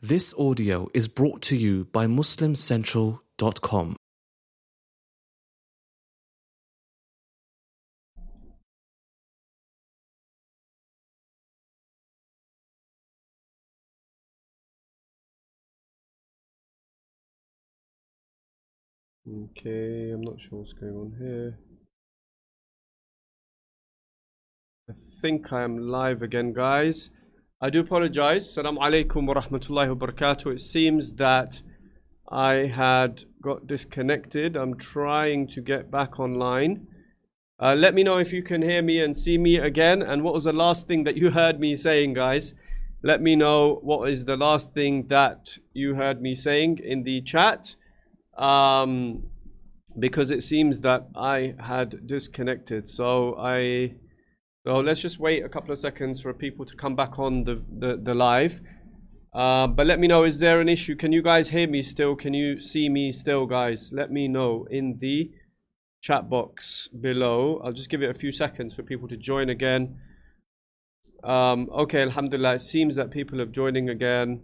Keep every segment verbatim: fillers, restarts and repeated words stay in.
This audio is brought to you by Muslim Central dot com. Okay, I'm not sure what's going on here. I think I am live again, guys. I do apologize. Assalamu alaikum wa rahmatullahi wa barakatuh. It seems that I had got disconnected. I'm trying to get back online. Uh, let me know if you can hear me and see me again. And what was the last thing that you heard me saying, guys? Let me know what is the last thing that you heard me saying in the chat. Um, because it seems that I had disconnected. So I... So let's just wait a couple of seconds for people to come back on the, the, the live. Uh, but let me know, is there an issue? Can you guys hear me still? Can you see me still, guys? Let me know in the chat box below. I'll just give it a few seconds for people to join again. Um, okay, alhamdulillah, it seems that people are joining again.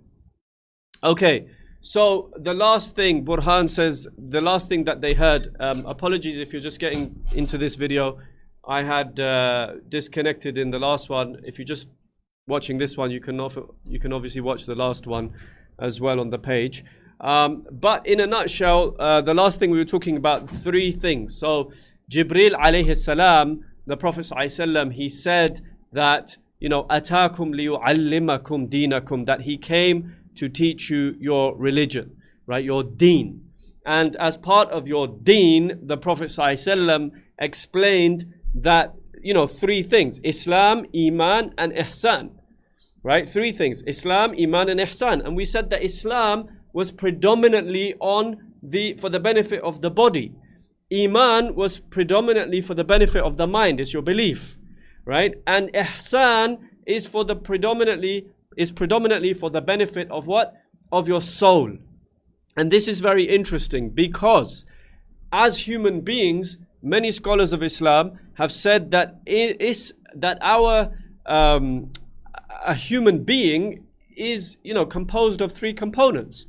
Okay, so the last thing, Burhan says, the last thing that they heard, um, apologies if you're just getting into this video. I had uh, disconnected in the last one. If you're just watching this one, you can offer, you can obviously watch the last one as well on the page. Um, but in a nutshell, uh, the last thing we were talking about, three things. So Jibril alayhi salam, the Prophet sallam, he said that, you know, atakum liyu'allimakum dinakum, that he came to teach you your religion, right, your deen. And as part of your deen, the Prophet sallam explained that, you know, three things: Islam, Iman, and Ihsan. Right? Three things: Islam, Iman, and Ihsan. And we said that Islam was predominantly on the for the benefit of the body. Iman was predominantly for the benefit of the mind. It's your belief, right? And Ihsan is for the predominantly is predominantly for the benefit of what? Of your soul. And this is very interesting because as human beings, many scholars of Islam have said that it is that our um, a human being is, you know, composed of three components: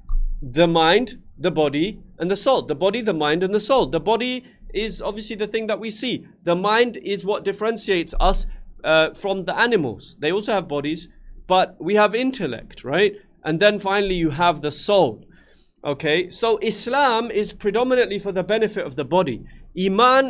the mind, the body, and the soul. The body, the mind, and the soul. The body is obviously the thing that we see. The mind is what differentiates us uh, from the animals. They also have bodies, but we have intellect, right? And then finally you have the soul. Okay, so Islam is predominantly for the benefit of the body. Iman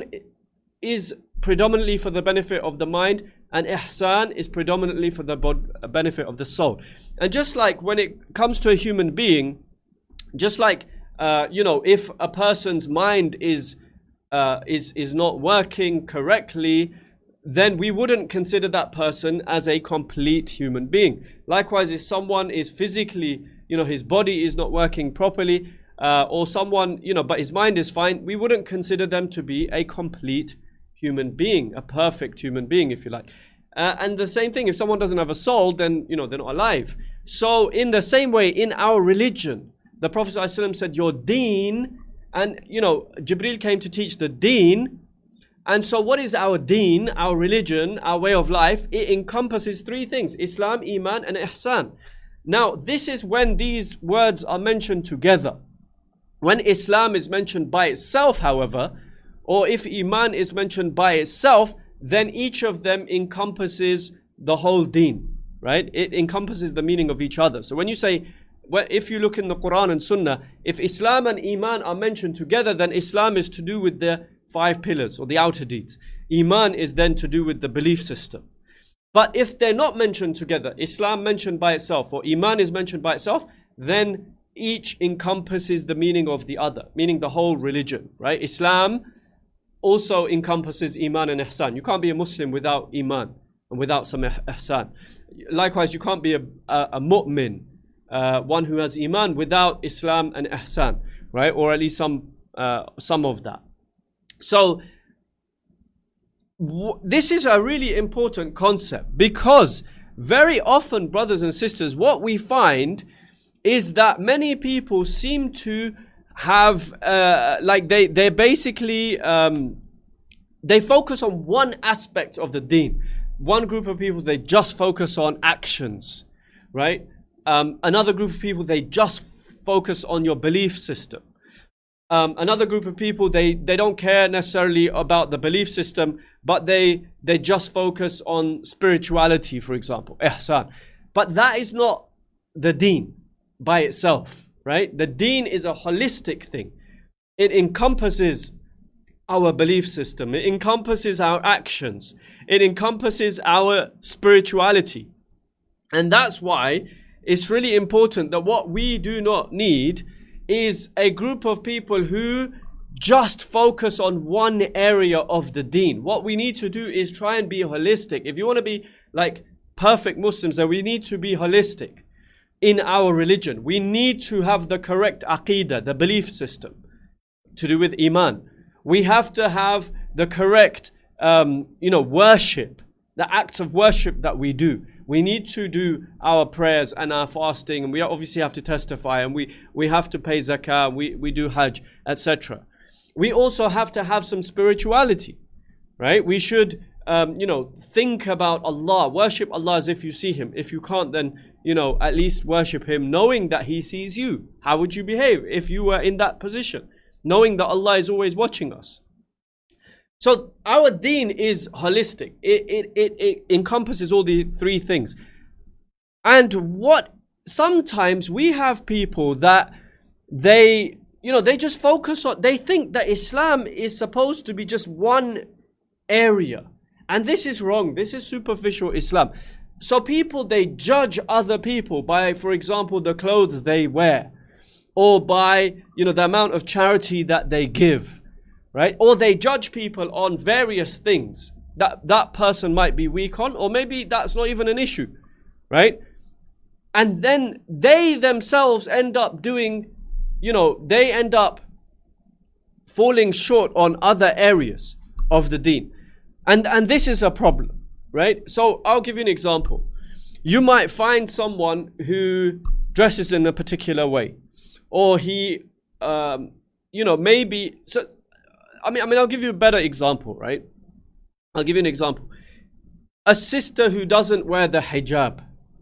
is predominantly for the benefit of the mind, and Ihsan is predominantly for the benefit of the soul. And just like when it comes to a human being, just like uh, you know, if a person's mind is uh, is is not working correctly, then we wouldn't consider that person as a complete human being. Likewise, if someone is physically, you know, his body is not working properly, uh, or someone, you know, but his mind is fine, we wouldn't consider them to be a complete human being, a perfect human being, if you like. Uh, and the same thing, if someone doesn't have a soul, then, you know, they're not alive. So in the same way, in our religion, the Prophet ﷺ said, your deen, and, you know, Jibril came to teach the deen. And so what is our deen, our religion, our way of life? It encompasses three things: Islam, Iman, and Ihsan. Now, this is when these words are mentioned together. When Islam is mentioned by itself, however, or if Iman is mentioned by itself, then each of them encompasses the whole deen, right? It encompasses the meaning of each other. So when you say, well, if you look in the Quran and Sunnah, if Islam and Iman are mentioned together, then Islam is to do with the five pillars or the outer deeds. Iman is then to do with the belief system. But if they're not mentioned together, Islam mentioned by itself or Iman is mentioned by itself, then each encompasses the meaning of the other, meaning the whole religion, right? Islam also encompasses Iman and Ihsan. You can't be a Muslim without Iman and without some Ihsan. Likewise, you can't be a, a, a mu'min, uh, one who has Iman, without Islam and Ihsan, right? Or at least some, uh, some of that. So, w this is a really important concept, because very often, brothers and sisters, what we find is that many people seem to have, uh, like they, they basically, um, they focus on one aspect of the deen. One group of people, they just focus on actions, right? Um, another group of people, they just focus on your belief system. Um, another group of people, they, they don't care necessarily about the belief system, but they, they just focus on spirituality, for example, ihsan. But that is not the deen by itself, right? The deen is a holistic thing. It encompasses our belief system. It encompasses our actions. It encompasses our spirituality. And that's why it's really important that what we do not need is a group of people who just focus on one area of the deen. What we need to do is try and be holistic. If you want to be like perfect Muslims, then we need to be holistic in our religion. We need to have the correct aqeedah, the belief system, to do with iman. We have to have the correct, um, you know, worship, the acts of worship that we do. We need to do our prayers and our fasting, and we obviously have to testify, and we, we have to pay zakah, we, we do hajj, et cetera. We also have to have some spirituality, right? We should, um, you know, think about Allah, worship Allah as if you see Him. If you can't, then, you know, at least worship Him knowing that He sees you. How would you behave if you were in that position, knowing that Allah is always watching us? So our deen is holistic. It, it, it, it encompasses all the three things. And what sometimes we have people that they, you know, they just focus on, they think that Islam is supposed to be just one area. And this is wrong. This is superficial Islam. So people, they judge other people by, for example, the clothes they wear, or by, you know, the amount of charity that they give. Right? Or they judge people on various things that that person might be weak on, or maybe that's not even an issue, right? And then they themselves end up doing, you know, they end up falling short on other areas of the deen. And, and this is a problem, right? So I'll give you an example. You might find someone who dresses in a particular way, or he, um, you know, maybe... so. I mean, I mean, I'll give you a better example, right? I'll give you an example. A sister who doesn't wear the hijab.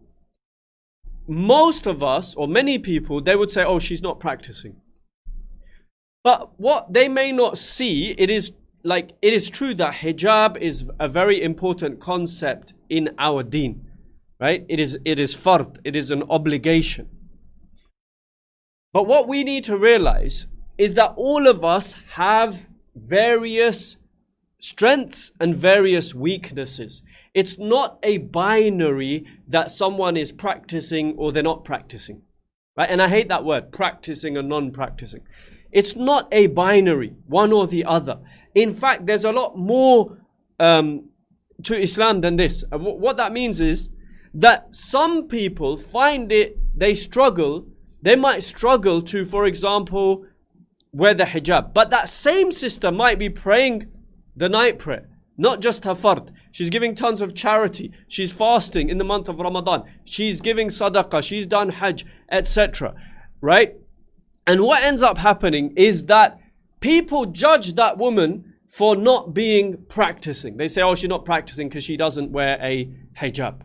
Most of us, or many people, they would say, oh, she's not practicing. But what they may not see, it is like, it is true that hijab is a very important concept in our deen, right? It is, it is fard, it is an obligation. But what we need to realize is that all of us have various strengths and various weaknesses. It's not a binary that someone is practicing or they're not practicing, right? And I hate that word, practicing or non-practicing. It's not a binary, one or the other. In fact, there's a lot more um, to Islam than this. And what that means is that some people find it, they struggle, they might struggle to, for example, wear the hijab. But that same sister might be praying the night prayer, not just her fard. She's giving tons of charity. She's fasting in the month of Ramadan. She's giving sadaqah. She's done hajj, et cetera. Right? And what ends up happening is that people judge that woman for not being practicing. They say, oh, she's not practicing because she doesn't wear a hijab.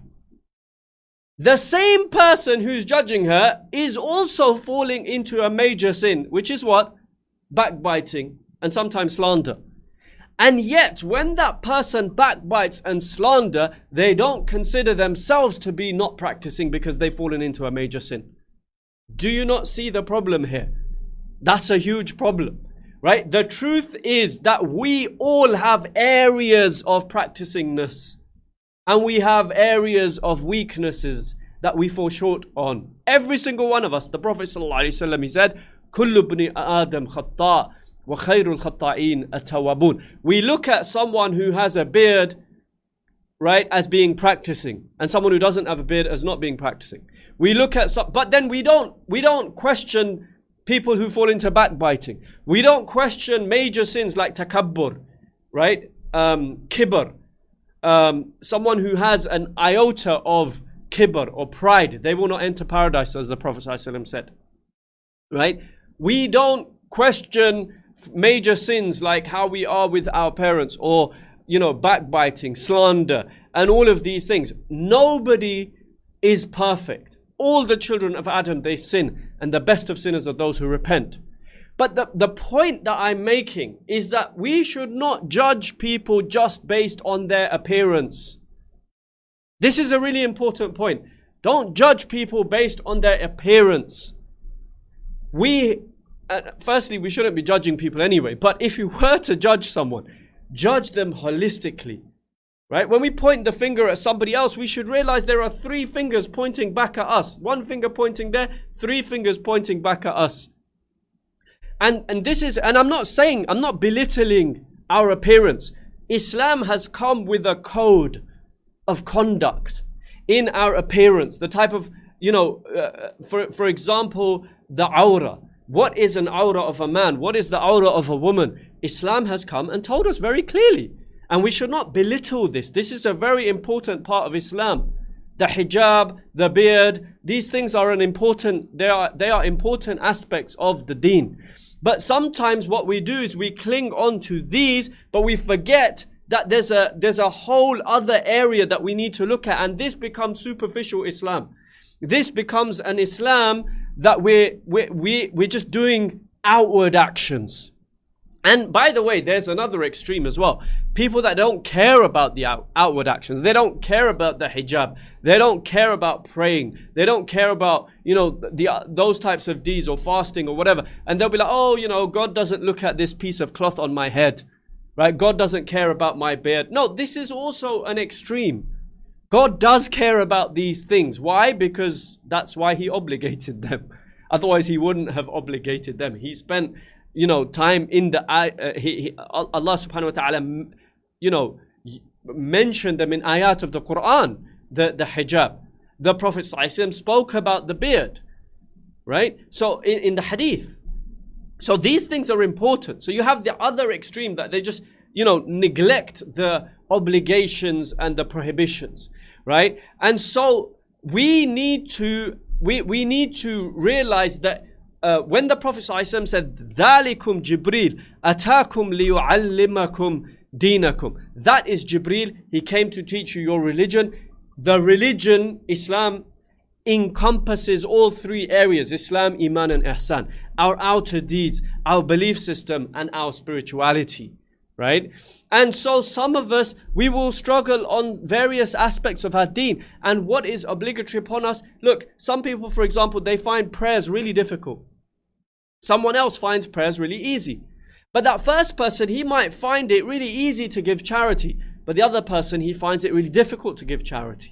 The same person who's judging her is also falling into a major sin, which is what? Backbiting and sometimes slander. And yet when that person backbites and slander, they don't consider themselves to be not practicing because they've fallen into a major sin. Do you not see the problem here? That's a huge problem, right? The truth is that we all have areas of practicingness, and we have areas of weaknesses that we fall short on. Every single one of us. The Prophet ﷺ, he said, كل ابن آدم خطاء وخير الخطائين التوابون. We look at someone who has a beard, right, as being practicing, and someone who doesn't have a beard as not being practicing. We look at some, but then we don't we don't question people who fall into backbiting. We don't question major sins like takabbur, right? Um, kibr. Um, someone who has an iota of kibr or pride, they will not enter paradise, as the Prophet ﷺ said. Right? We don't question major sins like how we are with our parents, or, you know, backbiting, slander, and all of these things. Nobody is perfect. all the children of Adam, they sin, and the best of sinners are those who repent. But the, the point that I'm making is that we should not judge people just based on their appearance. This is a really important point. Don't judge people based on their appearance. We, uh, firstly, we shouldn't be judging people anyway. But if you were to judge someone, judge them holistically. Right? When we point the finger at somebody else, we should realize there are three fingers pointing back at us. One finger pointing there, three fingers pointing back at us. And, and this is, and I'm not saying, I'm not belittling our appearance. Islam has come with a code of conduct in our appearance. The type of, you know, uh, for, for example, the awrah. What is an awrah of a man? What is the awrah of a woman? Islam has come and told us very clearly. And we should not belittle this. This is a very important part of Islam. The hijab, the beard, these things are an important, they are, they are important aspects of the deen. But sometimes what we do is we cling on to these, but we forget that there's a, there's a whole other area that we need to look at. And this becomes superficial Islam. This becomes an Islam that we're, we're, we, we're just doing outward actions. And by the way, there's another extreme as well. People that don't care about the out, outward actions. They don't care about the hijab. They don't care about praying. They don't care about, you know, the uh, those types of deeds or fasting or whatever. And they'll be like, oh, you know, God doesn't look at this piece of cloth on my head. Right? God doesn't care about my beard. No, this is also an extreme. God does care about these things. Why? Because that's why He obligated them. Otherwise, He wouldn't have obligated them. He spent, you know, time in the, uh, he, he, Allah subhanahu wa ta'ala, you know, mentioned them in ayat of the Quran, the, the hijab. The Prophet sallallahu alaihi wasallam spoke about the beard, right? So in, in the hadith. So these things are important. So you have the other extreme that they just, you know, neglect the obligations and the prohibitions, right? And so we need to, we, we need to realize that Uh, when the Prophet ﷺ said, ذَلِكُمْ جِبْرِيلٌ أَتَاكُمْ لِيُعَلِّمَكُمْ دِينَكُمْ. That is Jibreel. He came to teach you your religion. The religion, Islam, encompasses all three areas: Islam, Iman and Ihsan. Our outer deeds, our belief system, and our spirituality. Right? And so some of us, we will struggle on various aspects of our deen. And what is obligatory upon us? Look, some people, for example, they find prayers really difficult. Someone else finds prayers really easy. But that first person, he might find it really easy to give charity. But the other person, he finds it really difficult to give charity.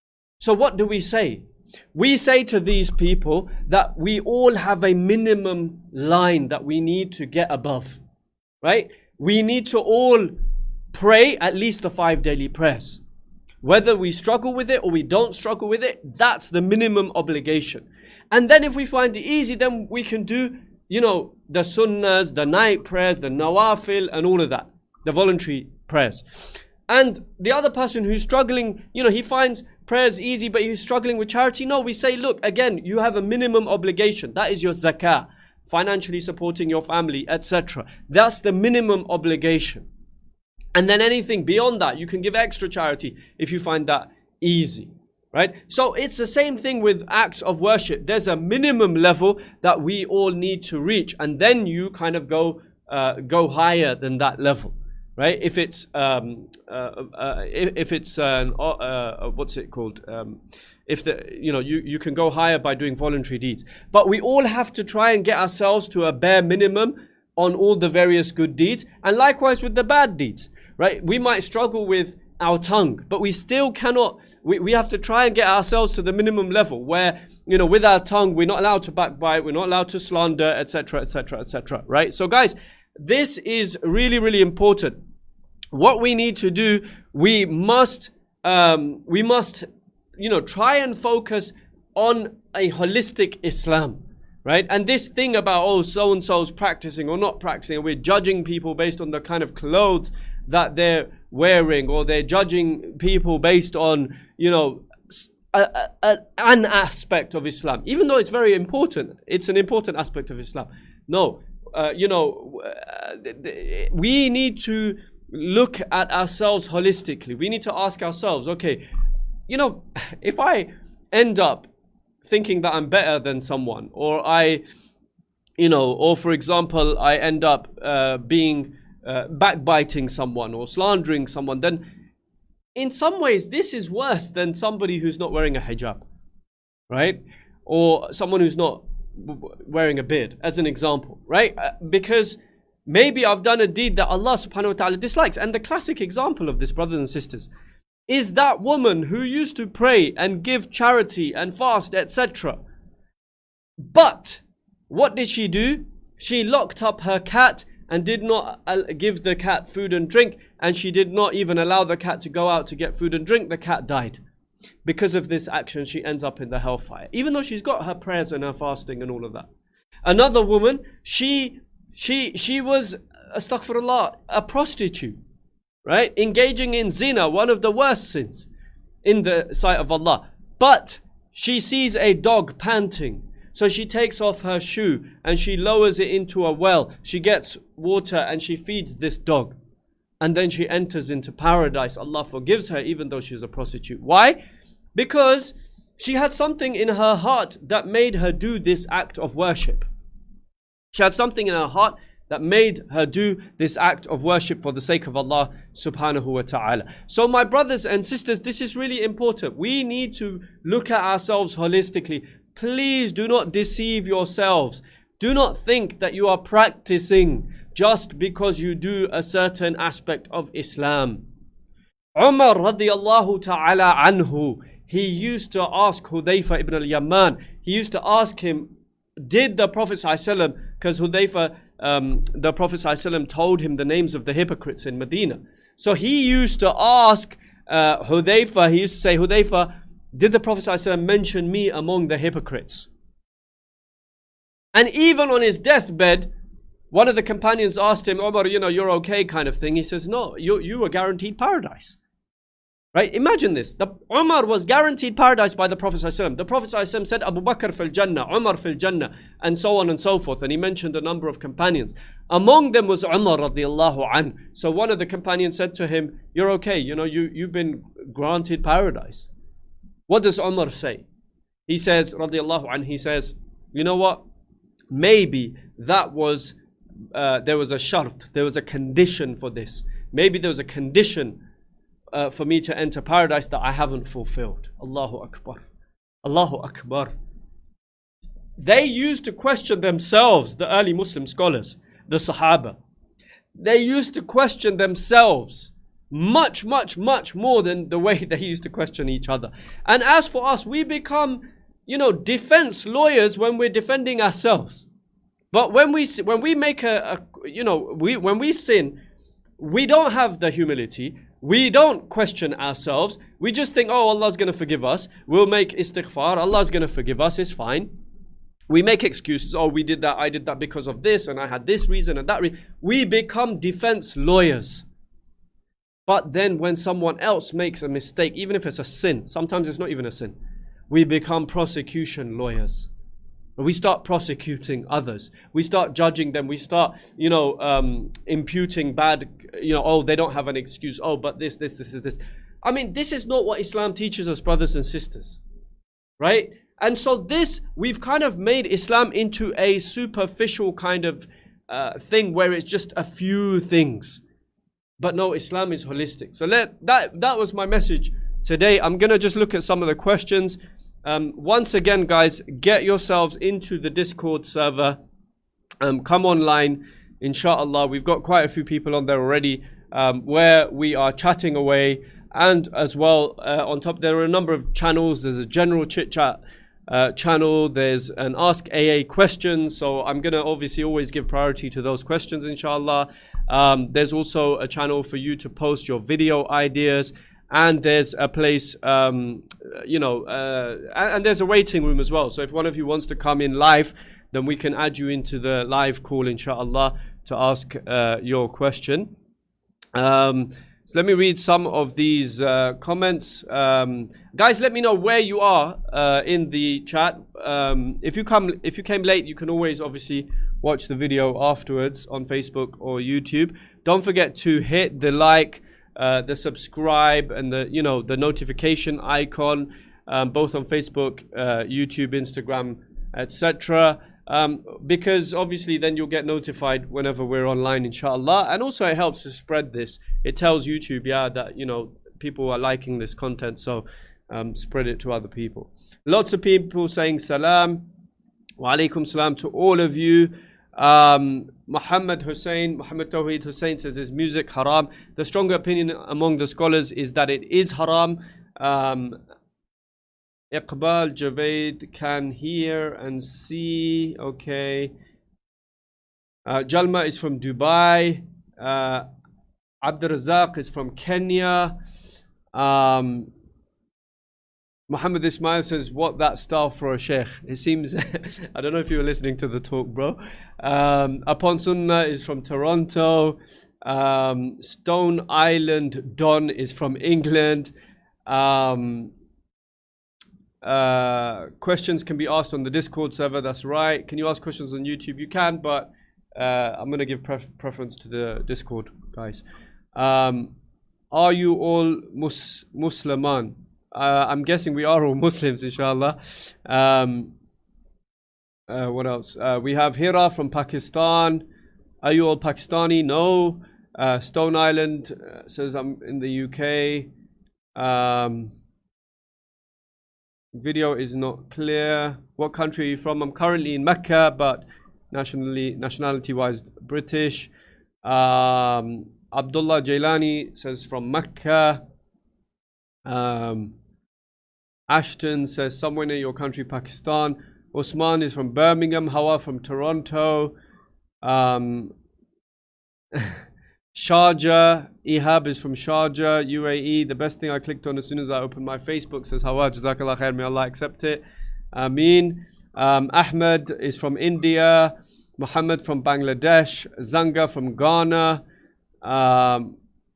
So what do we say? We say to these people that we all have a minimum line that we need to get above. Right? We need to all pray at least the five daily prayers. Whether we struggle with it or we don't struggle with it, that's the minimum obligation. And then if we find it easy, then we can do, you know, the sunnahs, the night prayers, the nawafil, and all of that. The voluntary prayers. And the other person who's struggling, you know, he finds prayers easy, but he's struggling with charity. No, we say, look, again, you have a minimum obligation. That is your zakah. Financially supporting your family, et cetera. That's the minimum obligation. And then anything beyond that, you can give extra charity if you find that easy. Right? So it's the same thing with acts of worship. There's a minimum level that we all need to reach. And then you kind of go uh, go higher than that level. Right? If it's, um, uh, uh, if, if it's, uh, uh, what's it called? Um, If the, you know, you, you can go higher by doing voluntary deeds. But we all have to try and get ourselves to a bare minimum on all the various good deeds. And likewise with the bad deeds, right? We might struggle with our tongue, but we still cannot, we, we have to try and get ourselves to the minimum level where, you know, with our tongue, we're not allowed to backbite, we're not allowed to slander, et cetera, et cetera, et cetera, right? So guys, this is really, really important. What we need to do, we must, um, we must, you know, try and focus on a holistic Islam, right? And this thing about, oh, so-and-so's practicing or not practicing, and we're judging people based on the kind of clothes that they're wearing, or they're judging people based on, you know, a, a, an aspect of Islam, even though it's very important. It's an important aspect of Islam. No, uh, you know, uh, we need to look at ourselves holistically. We need to ask ourselves, okay, you know, if I end up thinking that I'm better than someone, or I, you know, or for example, I end up uh, being uh, backbiting someone or slandering someone, then in some ways this is worse than somebody who's not wearing a hijab, right? Or someone who's not wearing a beard, as an example, right? Uh, because maybe I've done a deed that Allah subhanahu wa ta'ala dislikes. And the classic example of this, brothers and sisters, is that woman who used to pray and give charity and fast, et cetera. But what did she do? She locked up her cat and did not give the cat food and drink, and she did not even allow the cat to go out to get food and drink. The cat died. Because of this action, she ends up in the hellfire, even though she's got her prayers and her fasting and all of that. Another woman, she she she was, astaghfirullah, a prostitute, right? Engaging in zina, one of the worst sins in the sight of Allah. But she sees a dog panting, so she takes off her shoe and she lowers it into a well. She gets water and she feeds this dog. And then she enters into paradise. Allah forgives her even though she's a prostitute. Why? Because she had something in her heart that made her do this act of worship. She had something in her heart that made her do this act of worship for the sake of Allah subhanahu wa ta'ala. So my brothers and sisters, this is really important. We need to look at ourselves holistically. Please do not deceive yourselves. Do not think that you are practicing just because you do a certain aspect of Islam. Umar radiyallahu ta'ala anhu, he used to ask Hudayfa ibn al-Yaman, he used to ask him, did the Prophet ﷺ, because Hudayfa, um, the Prophet ﷺ told him the names of the hypocrites in Medina. So he used to ask uh, Hudayfa, he used to say, Hudayfa, did the Prophet ﷺ mention me among the hypocrites? And even on his deathbed, one of the companions asked him, Umar, you know, you're okay kind of thing. He says, no, you, you were guaranteed paradise. Right? Imagine this. The, Umar was guaranteed paradise by the Prophet ﷺ. The Prophet ﷺ said, Abu Bakr fil Jannah, Umar fil Jannah, and so on and so forth. And he mentioned a number of companions. Among them was Umar radiallahu anh. So one of the companions said to him, you're okay, you know, you, you've been granted paradise. What does Umar say? He says, radiallahu anh, he says, you know what? Maybe that was Uh, there was a shart, there was a condition for this. Maybe there was a condition uh, for me to enter paradise that I haven't fulfilled. Allahu Akbar. Allahu Akbar. They used to question themselves, the early Muslim scholars, the Sahaba. They used to question themselves much, much, much more than the way they used to question each other. And as for us, we become, you know, defense lawyers when we're defending ourselves. But when we when we make a, a you know we when we sin, we don't have the humility. We don't question ourselves. We just think, oh, Allah's going to forgive us. We'll make istighfar. Allah's going to forgive us. It's fine. We make excuses. Oh, we did that. I did that because of this, and I had this reason and that reason. We become defense lawyers. But then when someone else makes a mistake, even if it's a sin, sometimes it's not even a sin, we become prosecution lawyers. We start prosecuting others. We start judging them. We start, you know, um, imputing bad, you know, oh, they don't have an excuse. Oh, but this, this, this, this, this. I mean, this is not what Islam teaches us, brothers and sisters. Right? And so this, we've kind of made Islam into a superficial kind of uh, thing where it's just a few things. But no, Islam is holistic. So let, that, that was my message today. I'm going to just look at some of the questions. Um, once again, guys, get yourselves into the Discord server. Um, come online, inshallah. We've got quite a few people on there already, um, where we are chatting away. And as well, uh, on top, there are a number of channels. There's a general chit-chat uh, channel. There's an Ask A A questions. So I'm going to obviously always give priority to those questions, inshallah. Um, there's also a channel for you to post your video ideas. And there's a place, um, you know, uh, and, and there's a waiting room as well. So if one of you wants to come in live, then we can add you into the live call, inshallah, to ask uh, your question. Um, so let me read some of these uh, comments. Um, guys, let me know where you are uh, in the chat. Um, if you come, if you came late, you can always obviously watch the video afterwards on Facebook or YouTube. Don't forget to hit the like, Uh, the subscribe, and the you know the notification icon. um, both on Facebook, uh, YouTube, Instagram, et cetera. Um, because obviously then you'll get notified whenever we're online, inshallah. And also it helps to spread this. It tells YouTube, yeah, that, you know, people are liking this content, so um, spread it to other people. Lots of people saying salam. Wa alaikum salam to all of you. Um, Muhammad Hussein, Muhammad Tawheed Hussein says, is music haram? The stronger opinion among the scholars is that it is haram. Um, Iqbal Javed can hear and see. Okay. Uh, Jalma is from Dubai. Uh, Abdur Razak is from Kenya. Um, Muhammad Ismail says, what that style for a sheikh? It seems, I don't know if you were listening to the talk, bro. Um, Upon Sunnah is from Toronto. Um, Stone Island Don is from England. Um, uh, questions can be asked on the Discord server, that's right. Can you ask questions on YouTube? You can, but uh, I'm going to give pref preference to the Discord, guys. Um, are you all mus Musliman? Uh, I'm guessing we are all Muslims, inshallah. Um, uh, what else? Uh, we have Hira from Pakistan. Are you all Pakistani? No. Uh, Stone Island uh, says I'm in the U K. Um, video is not clear. What country are you from? I'm currently in Mecca, but nationally, nationality-wise, British. Um, Abdullah Jailani says from Mecca. Um, Ashton says somewhere near your country, Pakistan. Osman is from Birmingham. Hawa from Toronto. Um, Sharjah. Ihab is from Sharjah, U A E. The best thing I clicked on as soon as I opened my Facebook says Hawa, Jazakallah khair, may Allah accept it. Ameen. Um, Ahmed is from India. Muhammad from Bangladesh. Zanga from Ghana. Um,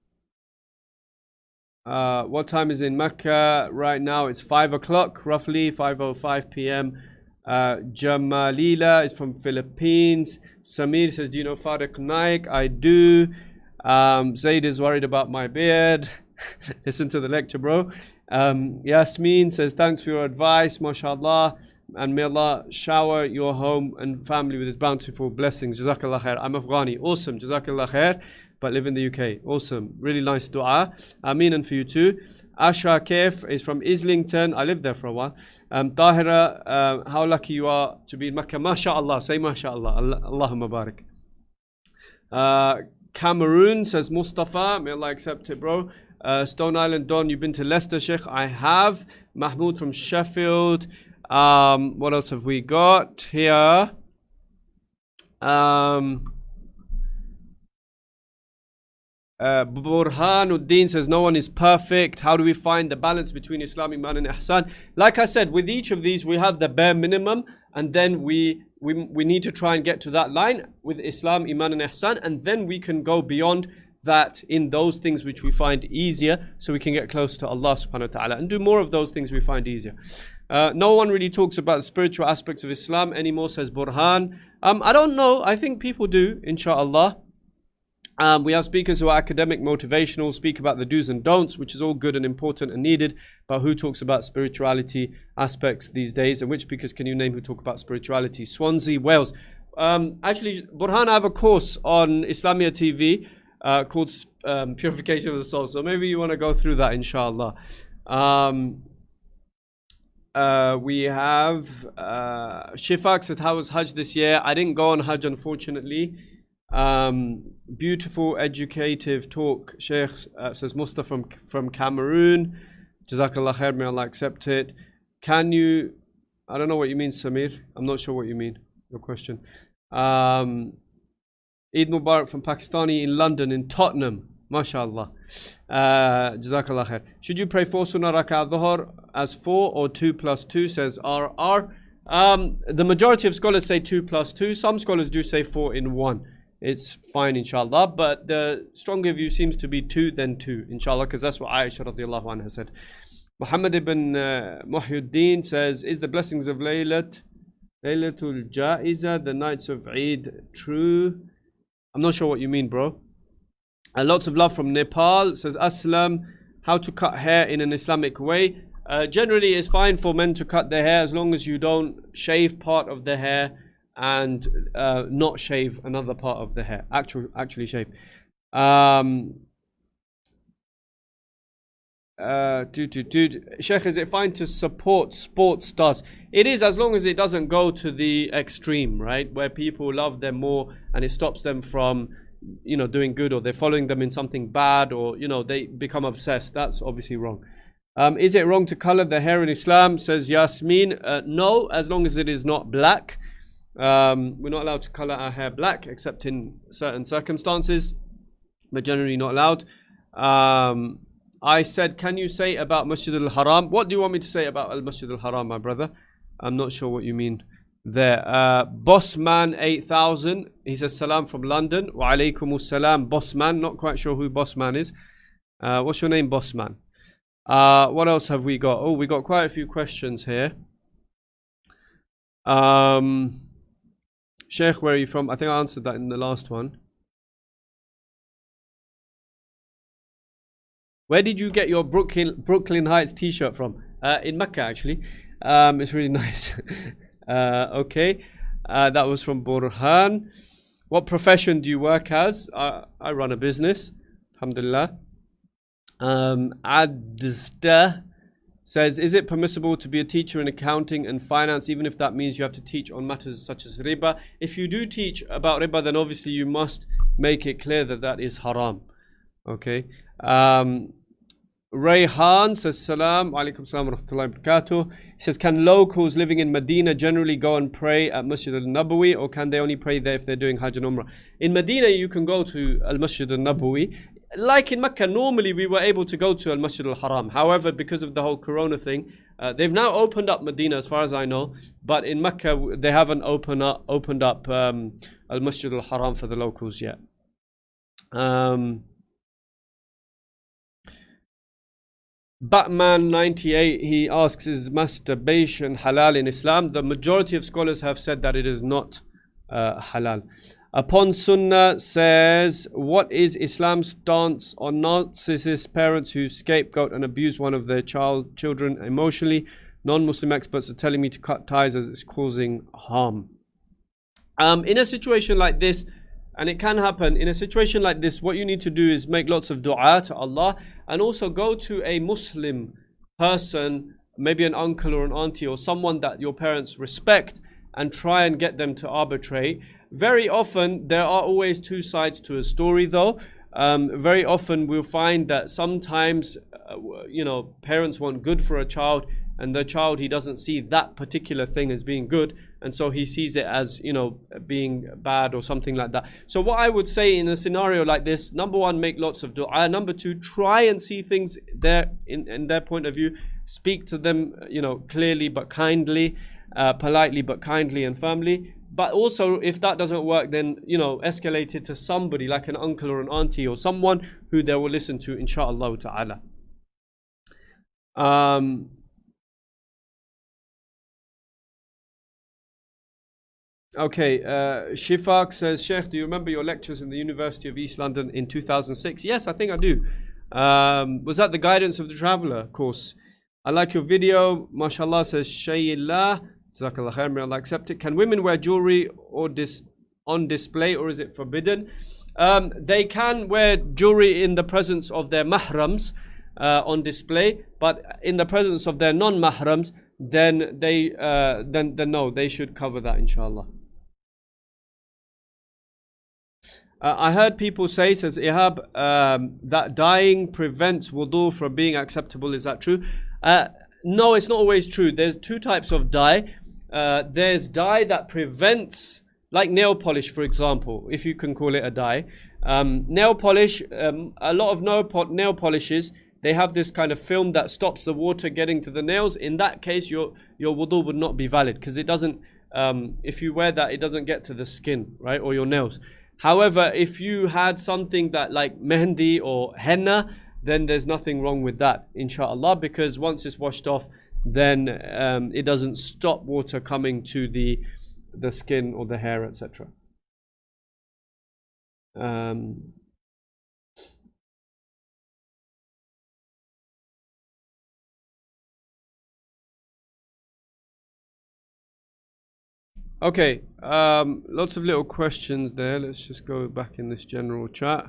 Uh, what time is in Mecca right now? It's five o'clock, roughly five oh five p m Uh, Jamalila is from Philippines. Samir says, do you know Farid Naik? I do. Um, Zaid is worried about my beard. Listen to the lecture, bro. Um, Yasmin says, thanks for your advice, mashallah. And may Allah shower your home and family with His bountiful blessings. Jazakallah khair. I'm Afghani. Awesome. Jazakallah khair. But live in the U K. Awesome. Really nice dua. Ameen, and for you too. Asha Kaif is from Islington. I lived there for a while. Um, Tahira, uh, how lucky you are to be in Mecca. MashaAllah. Say MashaAllah. Allahumma barik. Uh, Cameroon says Mustafa. May Allah accept it, bro. Uh, Stone Island Don, you've been to Leicester, Sheikh? I have. Mahmoud from Sheffield. Um, what else have we got here? Um... Uh, Burhanuddin says, no one is perfect. How do we find the balance between Islam, Iman and Ihsan? Like I said, with each of these we have the bare minimum, and then we, we, we need to try and get to that line with Islam, Iman and Ihsan, and then we can go beyond that in those things which we find easier, so we can get closer to Allah subhanahu wa ta'ala and do more of those things we find easier. Uh, no one really talks about the spiritual aspects of Islam anymore, says Burhan. Um, I don't know. I think people do, inshallah. Um, we have speakers who are academic, motivational, speak about the do's and don'ts, which is all good and important and needed. But who talks about spirituality aspects these days? And which speakers can you name who talk about spirituality? Swansea, Wales. Um, actually, Burhan, I have a course on Islamia T V uh, called um, Purification of the Soul. So maybe you want to go through that, inshallah. Um, uh, we have uh, Shifaq said, how was Hajj this year? I didn't go on Hajj, unfortunately. Um, beautiful, educative talk, Sheikh, uh, says Mustafa from, from Cameroon. Jazakallah khair, may Allah accept it. Can you, I don't know what you mean, Samir. I'm not sure what you mean, your question. Um, Eid Mubarak from Pakistani in London, in Tottenham. MashaAllah. Uh, Jazakallah khair. Should you pray four Sunnah Rak'ah Dhuhr as four or two plus two, says R R. Um, the majority of scholars say two plus two. Some scholars do say four in one. It's fine, inshallah, but the stronger view seems to be two, then two, inshallah, because that's what Aisha radiallahu anha said. Muhammad ibn uh, Muhyiddin says, is the blessings of Laylat, Laylatul Ja'iza, the nights of Eid, true? I'm not sure what you mean, bro. And lots of love from Nepal, says Aslam, how to cut hair in an Islamic way. Uh, generally, it's fine for men to cut their hair as long as you don't shave part of the hair and uh, not shave another part of the hair. Actual, actually shave. Um, uh, do, do, do. Sheikh, is it fine to support sports stars? It is, as long as it doesn't go to the extreme, right? Where people love them more and it stops them from, you know, doing good, or they're following them in something bad, or, you know, they become obsessed. That's obviously wrong. Um, is it wrong to color the hair in Islam? Says Yasmin. Uh, no, as long as it is not black. Um, we're not allowed to color our hair black except in certain circumstances, but generally not allowed. Um, I said, can you say about Masjid al-Haram? What do you want me to say about al-Masjid al-Haram, my brother? I'm not sure what you mean there. Uh, Bossman eight thousand, he says salam from London. Wa alaykum salam, Bossman. Not quite sure who Bossman is. Uh, what's your name, Bossman? Uh, what else have we got? Oh, we got quite a few questions here. Um, Sheikh, where are you from? I think I answered that in the last one. Where did you get your Brooklyn Brooklyn Heights t-shirt from? Uh, in Mecca, actually. Um, it's really nice. uh, okay. Uh, that was from Burhan. What profession do you work as? Uh, I run a business. Alhamdulillah. Um, Adsta says, is it permissible to be a teacher in accounting and finance, even if that means you have to teach on matters such as riba? If you do teach about riba, then obviously you must make it clear that that is haram. Okay. Um, Rayhan says, salam alaikum salam wa rahmatullahi wa barakatuh. He says, can locals living in Medina generally go and pray at Masjid al-Nabawi, or can they only pray there if they're doing Hajj and Umrah? In Medina, you can go to al-Masjid al-Nabawi. Like in Mecca, normally we were able to go to al-Masjid al-Haram. However, because of the whole corona thing, uh, they've now opened up Medina as far as I know, but in Mecca they haven't opened up, opened up um, al-Masjid al-Haram for the locals yet. Um, Batman ninety-eight, he asks, is masturbation halal in Islam? The majority of scholars have said that it is not uh, halal. Upon Sunnah says, what is Islam's stance on narcissist parents who scapegoat and abuse one of their child children emotionally? Non-Muslim experts are telling me to cut ties as it's causing harm. Um, in a situation like this, and it can happen, in a situation like this, what you need to do is make lots of dua to Allah, and also go to a Muslim person, maybe an uncle or an auntie or someone that your parents respect, and try and get them to arbitrate. Very often, there are always two sides to a story though. Um, very often we'll find that sometimes, uh, you know, parents want good for a child, and the child, he doesn't see that particular thing as being good, and so he sees it as, you know, being bad or something like that. So what I would say in a scenario like this, number one, make lots of dua. Number two, try and see things there in, in their point of view. Speak to them, you know, clearly but kindly, uh, politely but kindly and firmly. But also, if that doesn't work, then, you know, escalate it to somebody like an uncle or an auntie or someone who they will listen to, inshallah ta'ala. Um, okay, uh, Shifaq says, Sheikh, do you remember your lectures in the University of East London in two thousand six? Yes, I think I do. Um, was that the Guidance of the Traveller course? I like your video. MashaAllah, says Shayillah. Jazakallah khair, may Allah accept it. Can women wear jewelry or dis on display, or is it forbidden? Um, they can wear jewelry in the presence of their mahrams uh, on display, but in the presence of their non-mahrams, then they uh, then then no, they should cover that, inshallah. Uh, I heard people say, says Ihab, um, that dyeing prevents wudu from being acceptable. Is that true? Uh, no, it's not always true. There's two types of dye. Uh, there's dye that prevents, like nail polish, for example, if you can call it a dye. Um, nail polish, um, a lot of nail, po nail polishes, they have this kind of film that stops the water getting to the nails. In that case, your your wudu would not be valid, because it doesn't, um, if you wear that, it doesn't get to the skin, right, or your nails. However, if you had something that like mehndi or henna, then there's nothing wrong with that, inshallah, because once it's washed off, then um, it doesn't stop water coming to the the skin or the hair, et cetera. Um, Okay, um, lots of little questions there. Let's just go back in this general chat.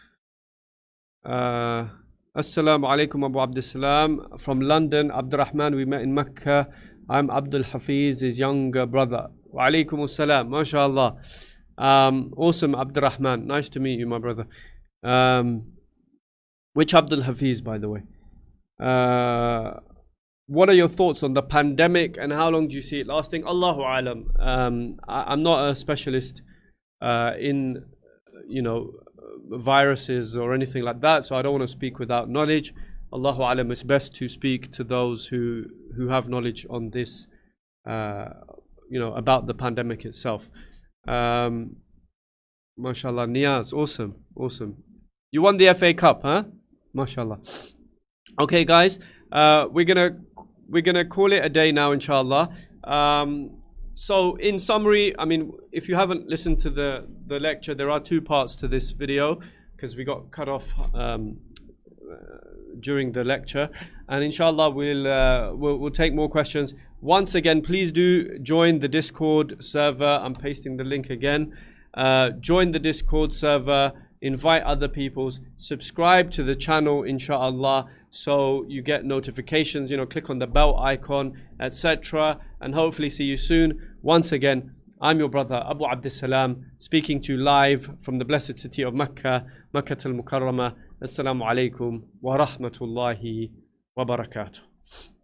Uh, Assalamu alaikum Abu Abdussalam from London. Abdurrahman, we met in Mecca. I'm Abdul Hafiz, his younger brother. Wa alaikum assalam, mashallah. Um, awesome, Abdurrahman. Nice to meet you, my brother. Um, which Abdul Hafiz, by the way? Uh, what are your thoughts on the pandemic and how long do you see it lasting? Allahu alam. Um, I, I'm not a specialist uh, in, you know, viruses or anything like that, so I don't want to speak without knowledge. Allahu alam, it's best to speak to those who who have knowledge on this, uh, you know, about the pandemic itself. Um, mashallah, Niyaz, awesome, awesome. You won the F A Cup, huh? Mashallah. Okay, guys, uh, we're gonna we're gonna call it a day now, inshallah. Um, so, in summary, I mean, if you haven't listened to the the lecture, there are two parts to this video because we got cut off um, uh, during the lecture, and inshallah we'll, uh, we'll we'll take more questions. Once again, please do join the Discord server. I'm pasting the link again. Uh, join the Discord server. Invite other people. Subscribe to the channel, inshallah, so you get notifications. You know, click on the bell icon, et cetera. And hopefully see you soon. Once again, I'm your brother Abu Abdussalam, speaking to you live from the blessed city of Mecca, Makkah al-Mukarramah. Assalamu alaikum wa rahmatullahi wa barakatuh.